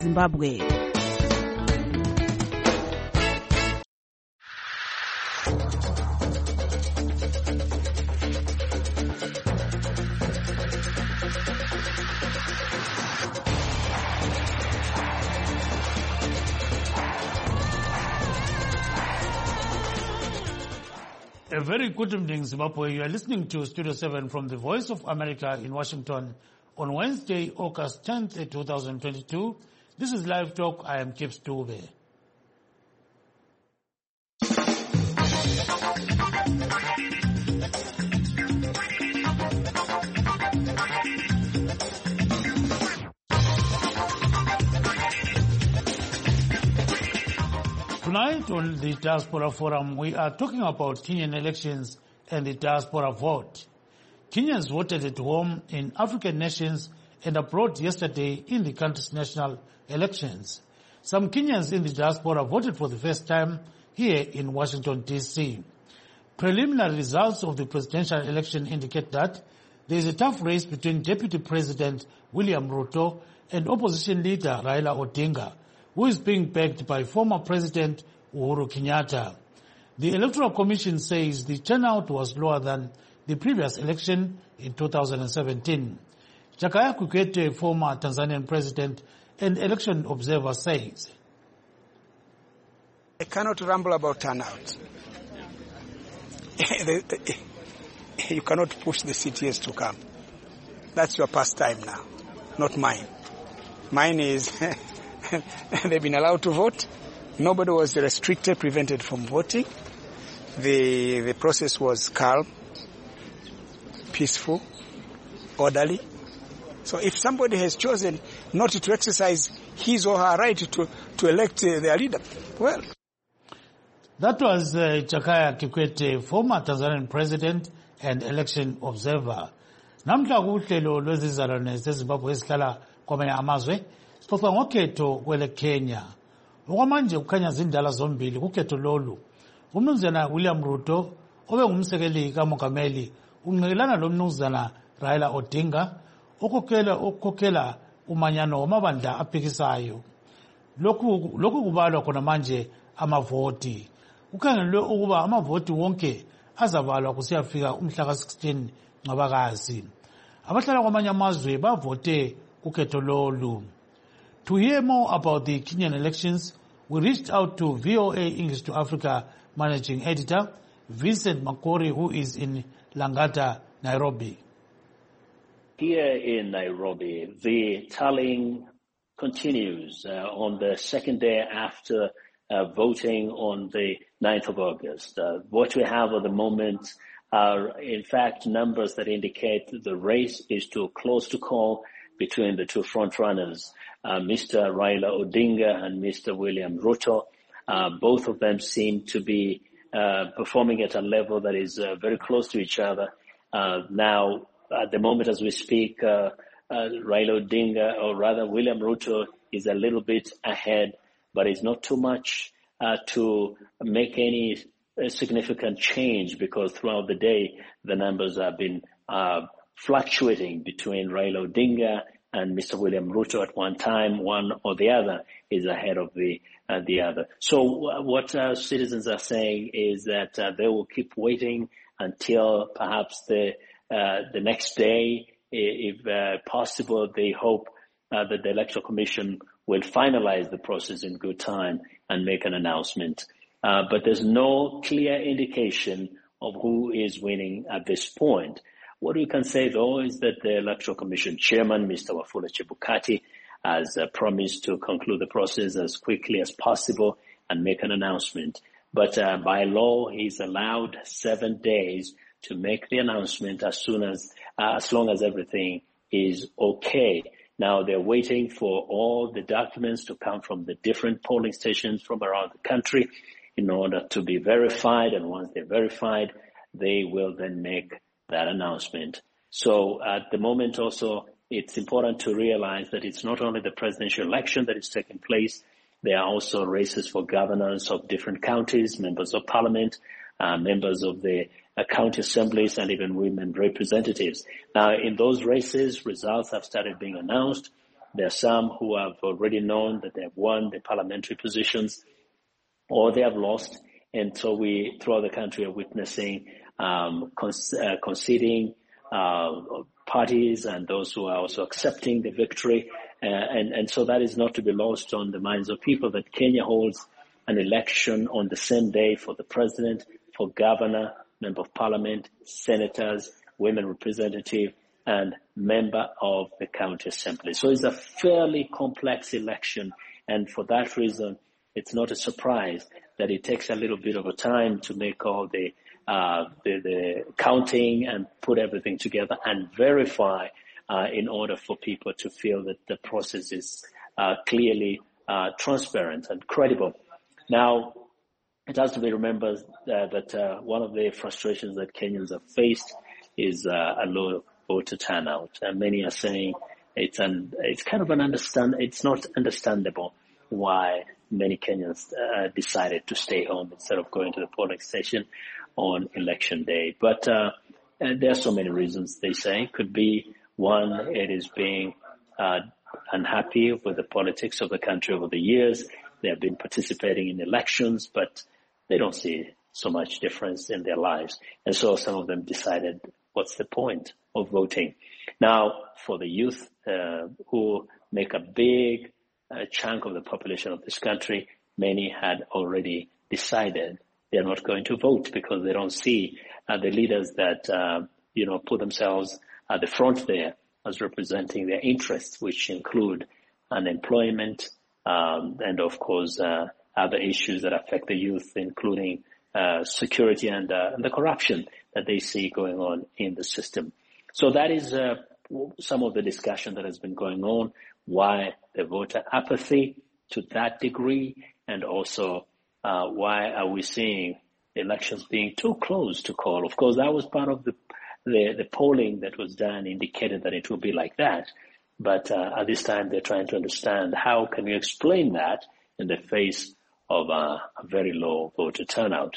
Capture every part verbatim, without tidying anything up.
Zimbabwe. A very good evening, Zimbabwe. You are listening to Studio seven from the Voice of America in Washington on Wednesday, August tenth, two thousand twenty-two. This is Live Talk. I am Kip Stube. Tonight on the Diaspora Forum, we are talking about Kenyan elections and the diaspora vote. Kenyans voted at home in African nations and abroad yesterday in the country's national elections. Some Kenyans in the diaspora voted for the first time here in Washington, D C Preliminary results of the presidential election indicate that there is a tough race between Deputy President William Ruto and opposition leader Raila Odinga, who is being backed by former President Uhuru Kenyatta. The Electoral Commission says the turnout was lower than the previous election in two thousand seventeen. Jakaya Kikwete, former Tanzanian president and election observer, says, I cannot ramble about turnout. You cannot push the C T S to come. That's your pastime now, not mine. Mine is they've been allowed to vote. Nobody was restricted, prevented from voting. The the process was calm, peaceful, orderly. So if somebody has chosen not to exercise his or her right to, to elect uh, their leader, well. That was uh, Jakaya Kikwete, former Tanzanian president and election observer. Namhla kuhlelo lwezizalwane zeZimbabwe esihlala kwamanye amazwe sixoxa ngokhetho kwele Kenya. Okwamanje kukhanya zindala zombili kukhetho lolu. Umnumzana William Ruto obe ngumsekeli kamongameli unqekelana lomnumzana Raila Odinga okhokhela okhokhela umanyano wamabandla aphikisayo. Lokhu lokhu kubalwa khona manje amavoti. Kukhangelwe ukuba amavoti wonke azabalwa kusiyafika umhla ka sixteen Ncwabakazi. Abahlala kwamanye amazwe bavote kukhetho lolu. To hear more about the Kenyan elections, we reached out to V O A English to Africa managing editor Vincent Makori, who is in Langata, Nairobi. Here in Nairobi, the tallying continues uh, on the second day after uh, voting on the ninth of August. Uh, what we have at the moment are, in fact, numbers that indicate the race is too close to call between the two frontrunners, uh, Mister Raila Odinga and Mister William Ruto. Uh, both of them seem to be uh, performing at a level that is uh, very close to each other. Uh, now, at the moment as we speak, uh, uh, Raila Odinga, or rather William Ruto, is a little bit ahead, but it's not too much uh, to make any uh, significant change, because throughout the day the numbers have been uh, fluctuating between Raila Odinga and Mister William Ruto. At one time, one or the other is ahead of the uh, the other. So uh, what uh, citizens are saying is that uh, they will keep waiting until perhaps the uh, the next day, if uh, possible. They hope uh, that the Electoral Commission will finalize the process in good time and make an announcement. Uh, but there's no clear indication of who is winning at this point. What we can say, though, is that the Electoral Commission chairman, Mister Wafula Chebukati, has uh, promised to conclude the process as quickly as possible and make an announcement. But uh, by law, he's allowed seven days to make the announcement as soon as, uh, as long as everything is okay. Now, they're waiting for all the documents to come from the different polling stations from around the country in order to be verified. And once they're verified, they will then make that announcement. So at the moment also, it's important to realize that it's not only the presidential election that is taking place. There are also races for governors of different counties, members of parliament, uh, members of the uh, county assemblies, and even women representatives. Now, in those races, results have started being announced. There are some who have already known that they have won the parliamentary positions or they have lost. And so we, throughout the country, are witnessing um, con- uh, conceding uh, parties and those who are also accepting the victory. Uh, and, and so that is not to be lost on the minds of people that Kenya holds an election on the same day for the president, for governor, member of parliament, senators, women representative, and member of the county assembly. So it's a fairly complex election. And for that reason, it's not a surprise that it takes a little bit of a time to make all the, uh, the, the counting and put everything together and verify uh, in order for people to feel that the process is uh, clearly uh, transparent and credible. Now, it has to be remembered uh, that uh, one of the frustrations that Kenyans have faced is uh, a low voter turnout. And many are saying it's an, it's kind of an understand, it's not understandable why many Kenyans uh, decided to stay home instead of going to the polling station on election day. But uh, and there are so many reasons, they say. Could be, one, it is being uh, unhappy with the politics of the country over the years. They have been participating in elections, but they don't see so much difference in their lives. And so some of them decided, what's the point of voting? Now, for the youth uh, who make a big uh, chunk of the population of this country, many had already decided they're not going to vote because they don't see uh, the leaders that, uh, you know, put themselves at the front there as representing their interests, which include unemployment, um, and of course, uh, other issues that affect the youth, including uh, security and, uh, and the corruption that they see going on in the system. So that is uh, some of the discussion that has been going on, why the voter apathy to that degree, and also uh, why are we seeing elections being too close to call. Of course, that was part of the the, the polling that was done indicated that it would be like that. But uh, at this time, they're trying to understand how can you explain that in the face of uh, a very low voter turnout.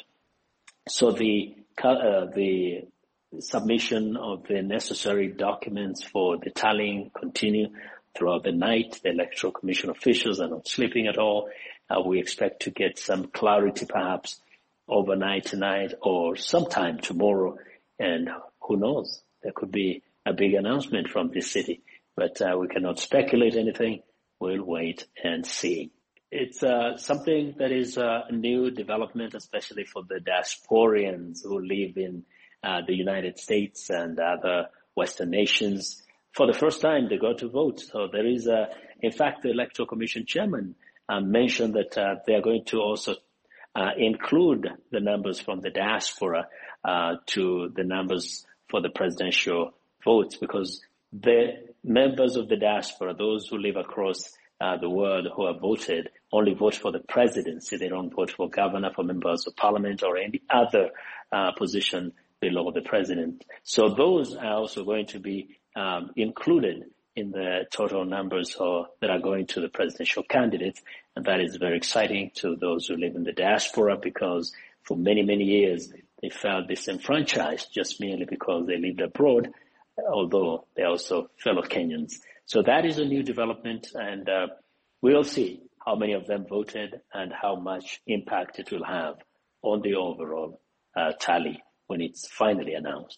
So the uh, the submission of the necessary documents for the tallying continue throughout the night. The Electoral Commission officials are not sleeping at all. Uh, we expect to get some clarity perhaps overnight tonight or sometime tomorrow. And who knows, there could be a big announcement from this city. But uh, we cannot speculate anything. We'll wait and see. It's uh, something that is uh, a new development, especially for the diasporians who live in uh, the United States and other Western nations. For the first time, they go to vote. So there is, a, in fact, the Electoral Commission chairman uh, mentioned that uh, they are going to also uh, include the numbers from the diaspora uh, to the numbers for the presidential votes, because the members of the diaspora, those who live across uh, the world who have voted, only vote for the presidency. They don't vote for governor, for members of parliament, or any other uh, position below the president. So those are also going to be um, included in the total numbers or, that are going to the presidential candidates. And that is very exciting to those who live in the diaspora, because for many, many years, they felt disenfranchised just merely because they lived abroad, although they're also fellow Kenyans. So that is a new development, and uh, we'll see how many of them voted and how much impact it will have on the overall uh, tally when it's finally announced.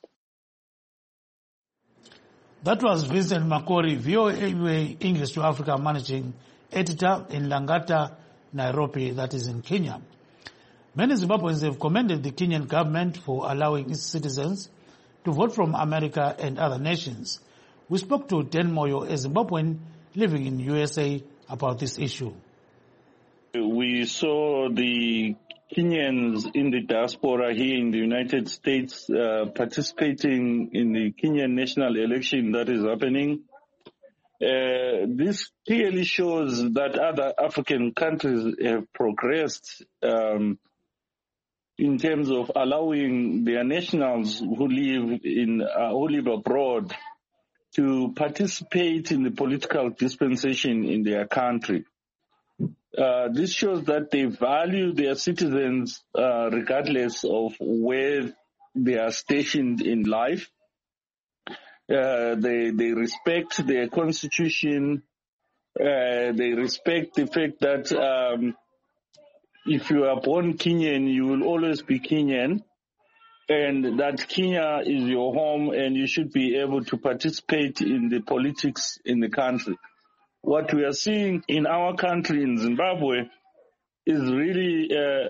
That was Vincent Makori, V O A English to Africa Managing Editor in Langata, Nairobi, that is in Kenya. Many Zimbabweans have commended the Kenyan government for allowing its citizens to vote from America and other nations. We spoke to Dan Moyo, a Zimbabwean living in U S A, about this issue. We saw the Kenyans in the diaspora here in the United States uh, participating in the Kenyan national election that is happening. Uh, this clearly shows that other African countries have progressed um, in terms of allowing their nationals who live in uh, who live abroad to participate in the political dispensation in their country. Uh, this shows that they value their citizens uh, regardless of where they are stationed in life. Uh, they they respect their constitution Uh, they respect the fact that um, if you are born Kenyan, you will always be Kenyan, and that Kenya is your home and you should be able to participate in the politics in the country. What we are seeing in our country, in Zimbabwe, is really uh,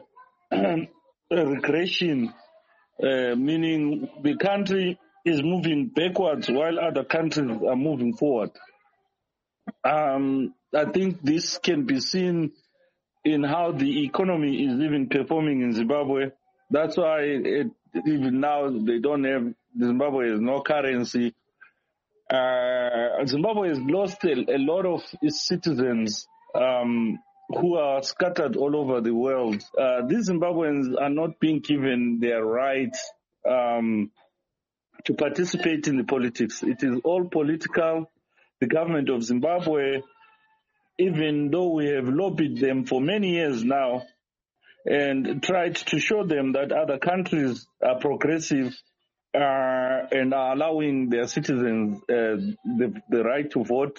a regression, uh, meaning the country is moving backwards while other countries are moving forward. Um, I think this can be seen in how the economy is even performing in Zimbabwe. That's why it, even now they don't have, Zimbabwe has no currency. Uh, Zimbabwe has lost a, a lot of its citizens um, who are scattered all over the world. Uh, these Zimbabweans are not being given their right um, to participate in the politics. It is all political. The government of Zimbabwe, even though we have lobbied them for many years now and tried to show them that other countries are progressive uh, and are allowing their citizens uh, the, the right to vote,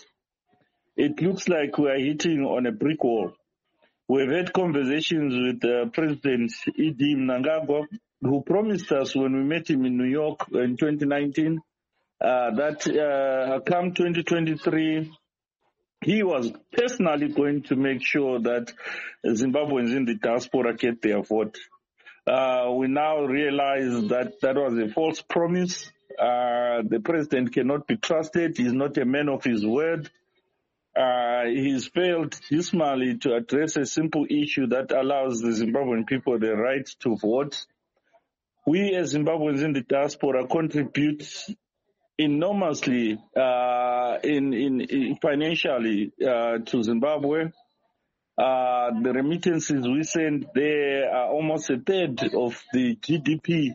it looks like we are hitting on a brick wall. We've had conversations with uh, President Idi Mnangagwa, who promised us when we met him in New York in twenty nineteen uh, that uh, come twenty twenty-three, he was personally going to make sure that Zimbabweans in the diaspora get their vote. Uh, we now realize that that was a false promise. Uh, the president cannot be trusted. He's not a man of his word. Uh, he's failed dismally to address a simple issue that allows the Zimbabwean people the right to vote. We as Zimbabweans in the diaspora contribute enormously uh, in, in, in financially uh, to Zimbabwe. Uh, the remittances we send there are almost a third of the G D P.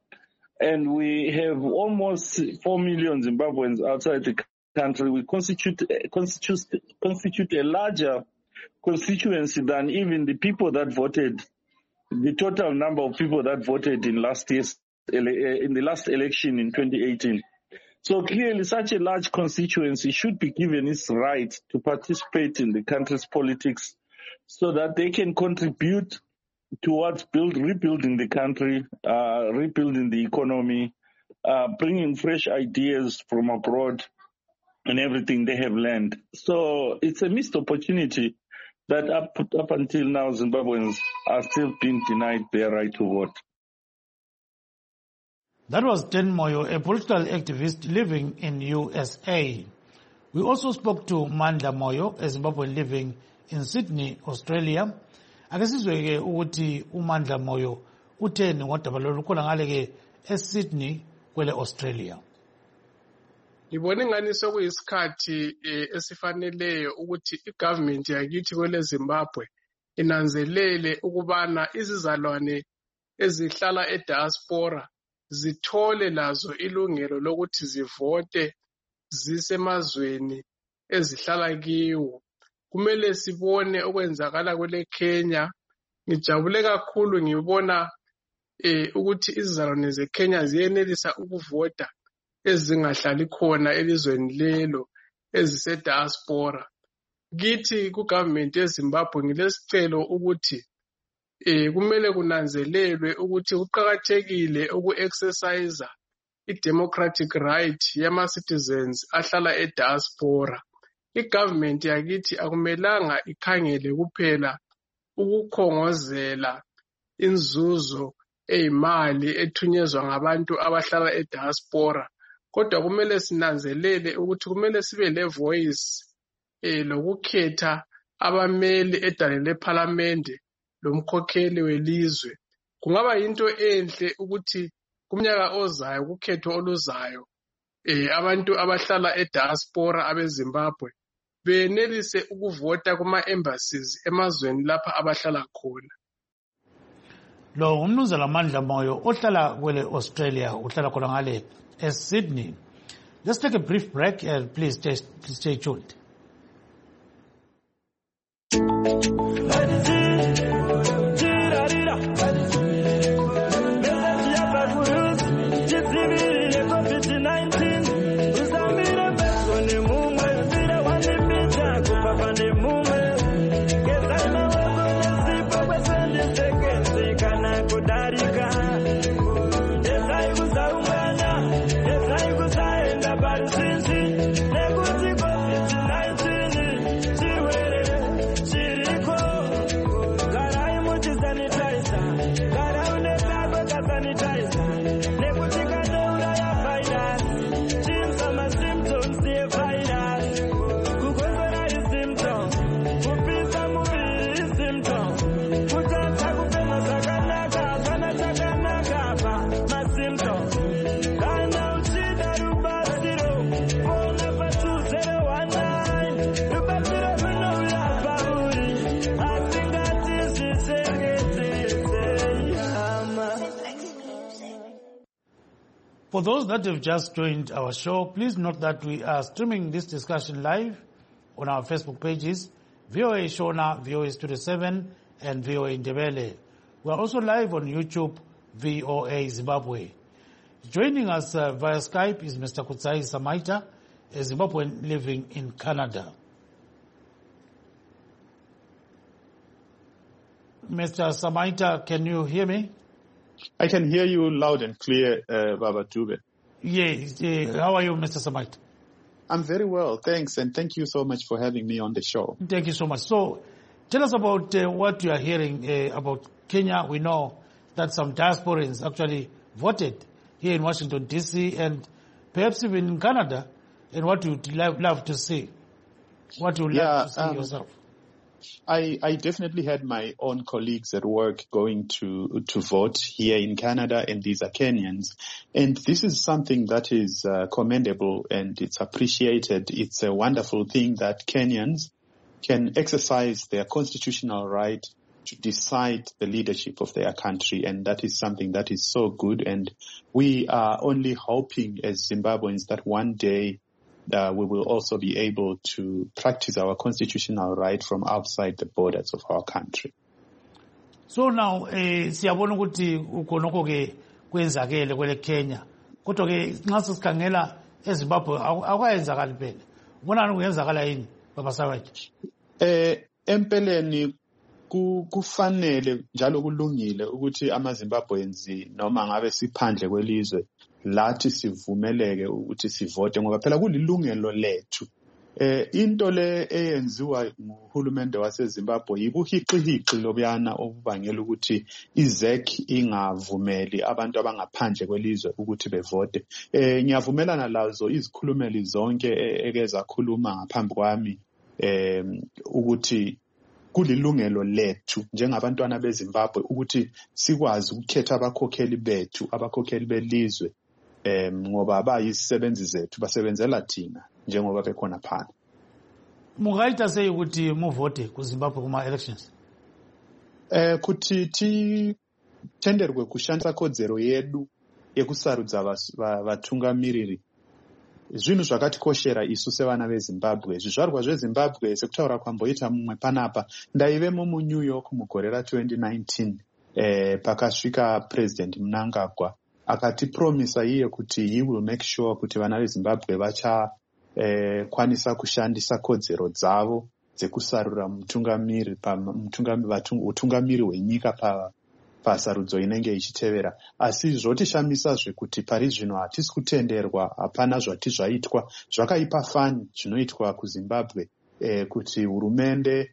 And we have almost four million Zimbabweans outside the country. We constitute, constitute, constitute a larger constituency than even the people that voted, the total number of people that voted in last year's, in the last election in twenty eighteen. So clearly such a large constituency should be given its right to participate in the country's politics so that they can contribute towards build, rebuilding the country, uh, rebuilding the economy, uh, bringing fresh ideas from abroad and everything they have learned. So it's a missed opportunity that up, up until now Zimbabweans are still being denied their right to vote. That was Den Moyo, a political activist living in U S A. We also spoke to Mandla Moyo, a Zimbabwean living in Sydney, Australia. Ake sizwe ke ukuthi uMandla Moyo utheni ngodaba lolukhona ngale ke eSydney kwele Australia. Ngibona ngani sokuyisikhathi esifaneleyo ukuthi igovernment yakithi kwele Zimbabwe inanzelele ukubana izizalwane ezihlala ediaspora zithole lazo ilungelo lokuthi zivote zisemazweni ezihlala kiwo. Kumele sibone okwenzakala kwele Kenya. Ngijabule kakhulu ngibona eh ukuthi izizalwane zeKenya ziyenelisa ukuvota ezingahlali khona elizweni lelo ezise diaspora. Kithi ku government yeZimbabwe ngilesicelo ukuthi eh kumele kunanzelelwe ukuthi uqhakathekile uku-exercise i-democratic right yama citizens ahlala e-diaspora. I-government yakithi akumelanga ikhangele kuphela ukukhongozela inzuzo eyimali ethunyezwa ngabantu abahlala e-diaspora, kodwa kumele sinanzelele ukuthi kumele sibe le voice eh lokukhetha abameli edale leParliament lomkhokheli welizwe. Kungaba yinto enhle ukuthi kumnyaka ozayo kukhetho oluzayo eh abantu abahlala e-diaspora abeZimbabwe benelise ukuvota kuma embassies emazweni lapha abahlala khona. Lo umnumzana Mandla Moyo ohlala kwele Australia, uhlala khona ngale eSydney. Let's take a brief break and please stay, please stay tuned. COVID nineteen For those that have just joined our show, please note that we are streaming this discussion live on our Facebook pages, V O A Shona, V O A Studio seven, and V O A Ndebele. We are also live on YouTube, V O A Zimbabwe. Joining us uh, via Skype is Mister Kutsai Samaita, a Zimbabwean living in Canada. Mister Samaita, can you hear me? I can hear you loud and clear, uh, Baba Dube. Yes. Uh, how are you, Mister Samaita? I'm very well, thanks, and thank you so much for having me on the show. Thank you so much. So, tell us about uh, what you are hearing uh, about Kenya. We know that some diasporans actually voted here in Washington, D C, and perhaps even in Canada, and what you'd love, love to see. What you would yeah, love to see um, yourself. I, I definitely had my own colleagues at work going to to vote here in Canada, and these are Kenyans. And this is something that is uh, commendable, and it's appreciated. It's a wonderful thing that Kenyans can exercise their constitutional right to decide the leadership of their country, and that is something that is so good. And we are only hoping as Zimbabweans that one day Uh, we will also be able to practice our constitutional right from outside the borders of our country. So now, eh, siyabona ukuthi ukhonokho ke kwenzakele kwele Kenya. Kodwa ke nxa sikhangela eZimbabwe akwayenzakali phela. Ubonani kuyenzakala yini baba Samaita? Eh empeleni kufanele njalo kulungile ukuthi amaZimbabweans noma ngabe siphandle kwelizwe lathi sivumeleke ukuthi sivote ngoba phela kulilungelo lethu. Eh into le eyenziwa nguhulumende waseZimbabwe yibuhiqihiqi lobuyana obubangela ukuthi iZ E C ingavumeli abantu abangaphandle kwelizwe ukuthi bevote. Eh ngiyavumela lazo izikhulumeli zonke ekeza khuluma ngaphambi kwami eh ukuthi kulilungelo lethu njengabantwana beZimbabwe ukuthi sikwazi ukukhetha abakhokheli bethu, abakhokheli belizwe. Um, ngoba bayisisebenzi zethu basebenzela thina njengoba bekhona phana. Mungaita sei ukuthi muvote ku Zimbabwe kuma elections? Eh kuti ti tenderwe kushandisa kodzero yedu yekusarudza vatungamiriri. Zvinhu zvakatikoshera isu sevana veZimbabwe. Zvizvarwa zveZimbabwe sekutaura kwamboita mumwe panapa. Ndaivemo mu New York mugore ra twenty nineteen eh pakasvika President Mnangagwa akati promisa iye kuti he will make sure kuti vana veZimbabwe vacha eh, kwanisa kushandisa kodzero dzavo dzekusarura mutungamiri pa mutungamiri utungamiri hwenyika pa pasarudzo inenge ichitevera. Asi zvotishamisa zvekuti pari zvino hatisi kutenderwa, hapana zvati zvaitwa zvakaipa fani zvinoitwa kuZimbabwe eh, kuti hurumende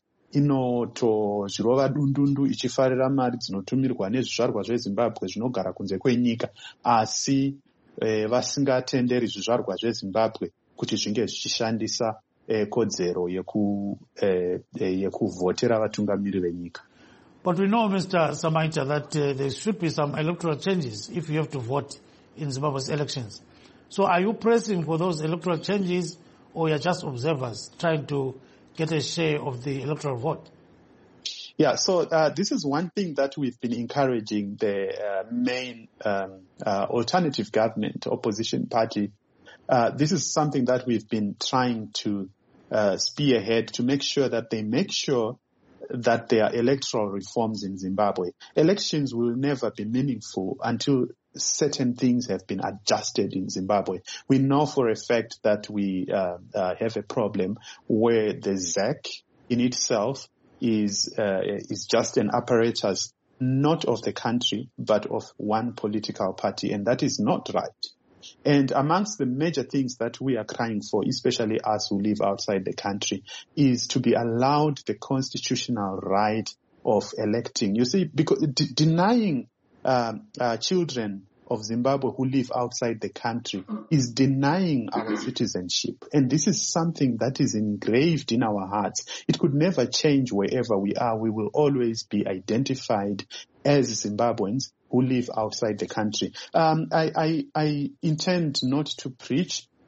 inoto zvirova dundundu ichifarira mari dzinotumirwa nezvizvarwa zveZimbabwe zvinogara kunze kwenyika, asi eh, vasingatenderi zvizvarwa zveZimbabwe kuti zvinge zvichishandisa eh, kodzero yeku eh, yekuvhotera vatungamiri venyika. But we know, Mister Samaita, that uh, there should be some electoral changes if you have to vote in Zimbabwe's elections. So are you pressing for those electoral changes, or you're just observers trying to get a share of the electoral vote? Yeah, so uh, this is one thing that we've been encouraging the uh, main um, uh, alternative government, opposition party. Uh, this is something that we've been trying to uh, spearhead to make sure that they make sure that there are electoral reforms in Zimbabwe. Elections will never be meaningful until certain things have been adjusted in Zimbabwe. We know for a fact that we uh, uh, have a problem where the Z E C in itself is uh, is just an apparatus not of the country but of one political party, and that is not right. And amongst the major things that we are crying for, especially us who live outside the country, is to be allowed the constitutional right of electing. You see, because d- denying um, uh, children of Zimbabwe who live outside the country is denying our citizenship. And this is something that is engraved in our hearts. It could never change wherever we are. We will always be identified as Zimbabweans who live outside the country. Um, I, I, I intend not to preach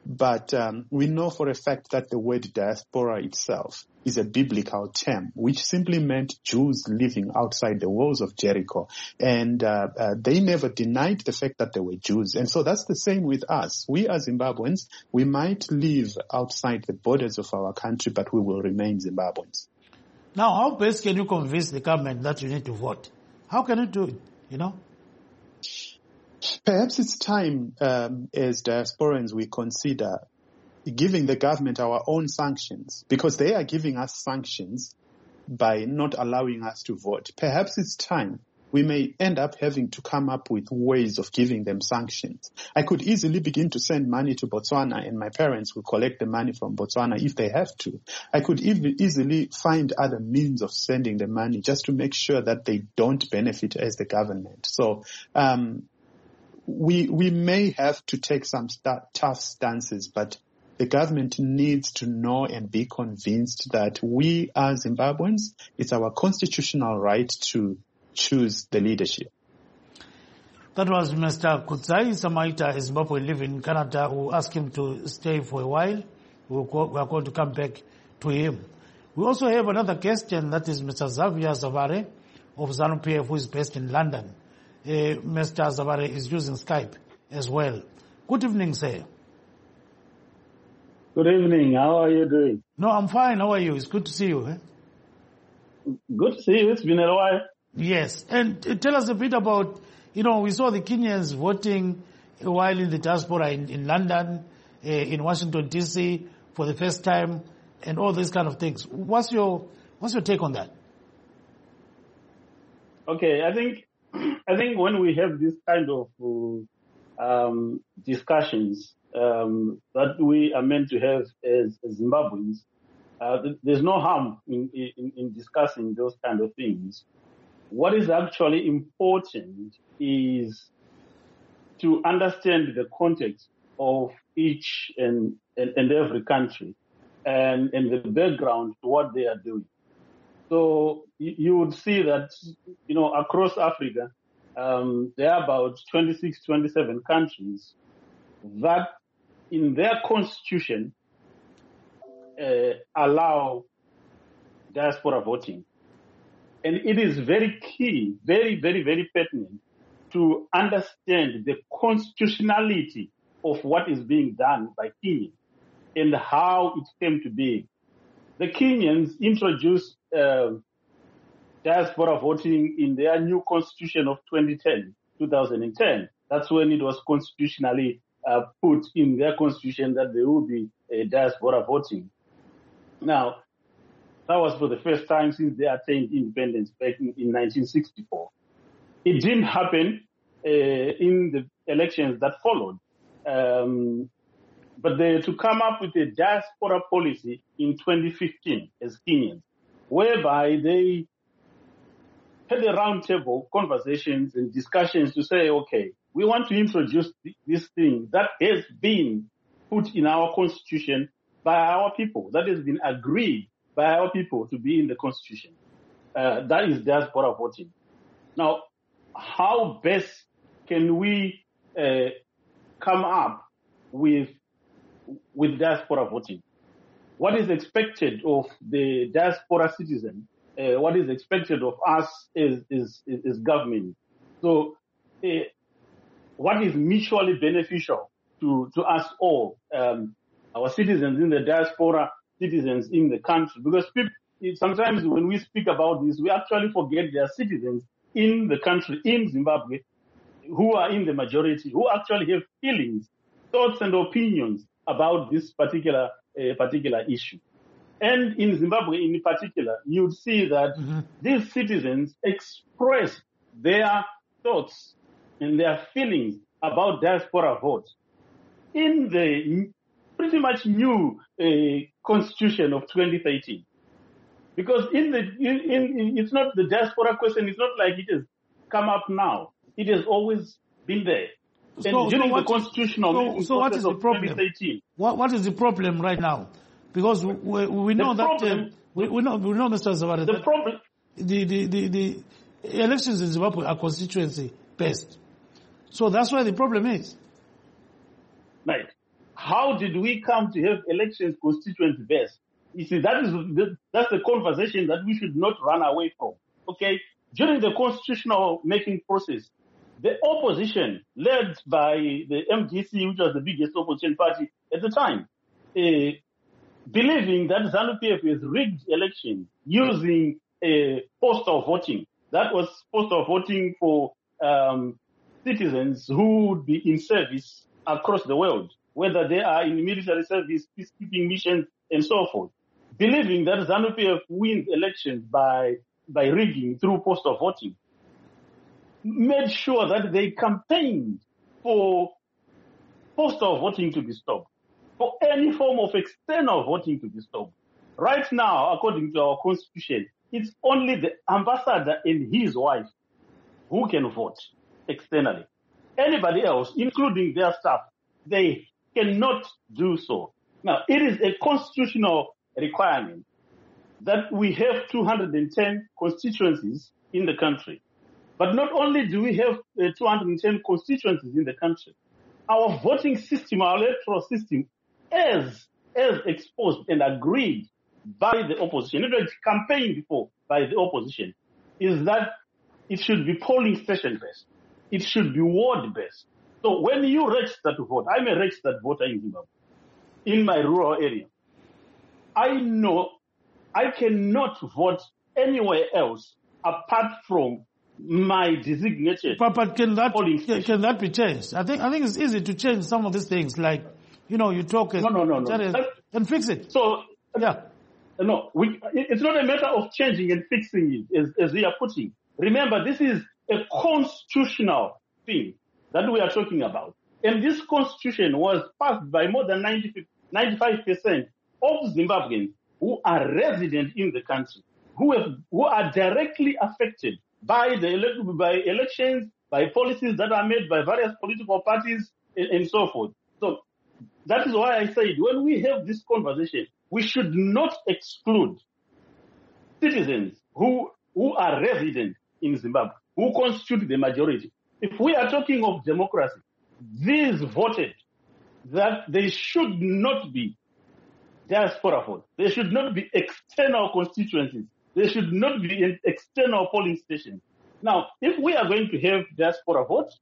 But um, we know for a fact that the word diaspora itself is a biblical term, which simply meant Jews living outside the walls of Jericho. And uh, uh, they never denied the fact that they were Jews. And so that's the same with us. We as Zimbabweans, we might live outside the borders of our country, but we will remain Zimbabweans. Now, how best can you convince the government that you need to vote? How can you do it, you know? Perhaps it's time, um, as diasporans, we consider giving the government our own sanctions, because they are giving us sanctions by not allowing us to vote. Perhaps it's time we may end up having to come up with ways of giving them sanctions. I could easily begin to send money to Botswana, and my parents will collect the money from Botswana if they have to. I could even easily find other means of sending the money just to make sure that they don't benefit as the government. So, um, We we may have to take some st- tough stances, but the government needs to know and be convinced that we as Zimbabweans, it's our constitutional right to choose the leadership. That was Mister Kutsai Samaita, a Zimbabwean living in Canada, who asked him to stay for a while. We'll go, we are going to come back to him. We also have another guest, and that is Mister Xavier Zavare of ZANU-P F, who is based in London. Uh, Mister Zavare is using Skype as well. Good evening, sir. Good evening. How are you doing? No, I'm fine. How are you? It's good to see you. Eh? Good to see you. It's been a while. Yes. And uh, tell us a bit about, you know, we saw the Kenyans voting a while in the diaspora in, in London, uh, in Washington, D C for the first time, and all these kind of things. What's your, what's your take on that? Okay, I think I think when we have this kind of um, discussions um, that we are meant to have as, as Zimbabweans, uh, there's no harm in, in, in discussing those kind of things. What is actually important is to understand the context of each and, and, and every country and, and the background to what they are doing. So you, you would see that, you know, across Africa, Um, there are about twenty-six, twenty-seven countries that in their constitution uh, allow diaspora voting. And it is very key, very, very, very pertinent to understand the constitutionality of what is being done by Kenya and how it came to be. The Kenyans introduced uh, diaspora voting in their new constitution of twenty ten, twenty ten. That's when it was constitutionally uh, put in their constitution that there will be a diaspora voting. Now, that was for the first time since they attained independence back in, in nineteen sixty-four. It didn't happen uh, in the elections that followed. Um, but they to come up with a diaspora policy in twenty fifteen as Kenyans, whereby they had a roundtable conversations and discussions to say, okay, we want to introduce this thing that has been put in our constitution by our people, that has been agreed by our people to be in the constitution. Uh, that is diaspora voting. Now, how best can we uh, come up with with diaspora voting? What is expected of the diaspora citizen? Uh, what is expected of us is, is, is government. So uh, what is mutually beneficial to, to us all, um, our citizens in the diaspora, citizens in the country? Because people, sometimes when we speak about this, we actually forget there are citizens in the country, in Zimbabwe, who are in the majority, who actually have feelings, thoughts and opinions about this particular, uh, particular issue. And in Zimbabwe in particular, you'd see that mm-hmm. these citizens express their thoughts and their feelings about diaspora vote in the pretty much new uh, constitution of twenty thirteen. Because in the in, in, it's not the diaspora question, it's not like it has come up now. It has always been there. So, and during so the constitutional so, so what is the problem? What, what is the problem right now? Because we, we know the that problem, uh, we, we know we know, Mister Zavare, the problem, the, the the the elections in Zimbabwe are constituency based, so that's where the problem is. Right. how did we come to have elections constituency-based? You see, that is the, that's the conversation that we should not run away from. Okay, during the constitutional making process, the opposition, led by the M D C, which was the biggest opposition party at the time, uh, believing that ZANU P F has rigged elections using uh, postal voting. That was postal voting for um, citizens who would be in service across the world, whether they are in military service, peacekeeping missions, and so forth. Believing that ZANU P F wins elections by, by rigging through postal voting, made sure that they campaigned for postal voting to be stopped, for any form of external voting to be stopped. Right now, according to our constitution, it's only the ambassador and his wife who can vote externally. Anybody else, including their staff, they cannot do so. Now, it is a constitutional requirement that we have two hundred ten constituencies in the country. But not only do we have uh, two hundred ten constituencies in the country, our voting system, our electoral system, as, as exposed and agreed by the opposition, it was campaigned for by the opposition, is that it should be polling station-based. It should be ward-based. So when you register to vote, I'm a registered voter in Zimbabwe, in my rural area. I know I cannot vote anywhere else apart from my designated. But, but can that can, can that be changed? I think I think it's easy to change some of these things. Like, you know, you talk no, no, no, no. and fix it. So yeah, no, we, it's not a matter of changing and fixing it, as, as we are putting. Remember, this is a constitutional thing that we are talking about, and this constitution was passed by more than ninety-five percent of Zimbabweans who are resident in the country, who have, who are directly affected by the ele- by elections, by policies that are made by various political parties, and, and so forth. So that is why I said when we have this conversation, we should not exclude citizens who who are resident in Zimbabwe, who constitute the majority. If we are talking of democracy, these voted that they should not be diaspora votes. There should not be external constituencies. There should not be external polling stations. Now, if we are going to have diaspora votes,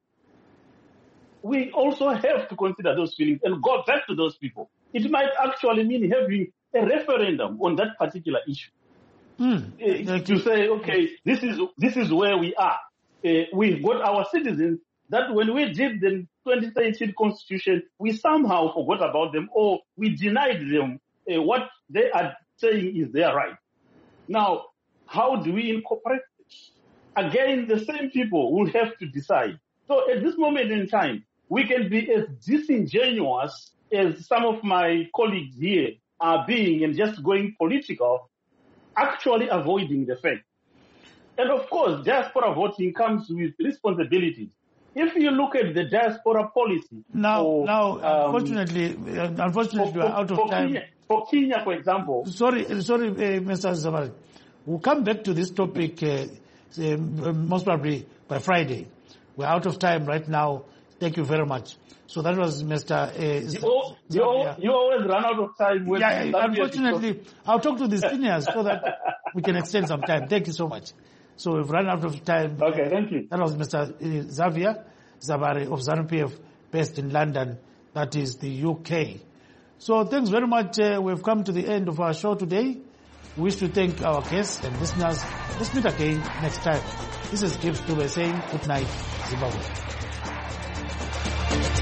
we also have to consider those feelings and go back to those people. It might actually mean having a referendum on that particular issue. Mm, uh, to say, okay, this is this is where we are. Uh, we've got our citizens that when we did the twenty thirteen constitution, we somehow forgot about them or we denied them uh, what they are saying is their right. Now, how do we incorporate it? Again, the same people will have to decide. So at this moment in time, we can be as disingenuous as some of my colleagues here are being and just going political, actually avoiding the fact. And of course, diaspora voting comes with responsibilities. If you look at the diaspora policy... Now, for, now um, unfortunately, unfortunately, for, we are out of for time. Kenya, for Kenya, for example... Sorry, sorry, uh, Mister Zabari. We'll come back to this topic uh, uh, most probably by Friday. We're out of time right now. Thank you very much. So that was Mister Uh, you, all, you, all, you always run out of time. With yeah, unfortunately, I'll talk to the seniors so that we can extend some time. Thank you so much. So we've run out of time. Okay, thank you. That was Mister Xavier Zabari of ZANU P F based in London, that is the U K. So thanks very much. Uh, we've come to the end of our show today. We wish to thank our guests and listeners. Let's meet again next time. This is Gibbs Dube saying good night, Zimbabwe.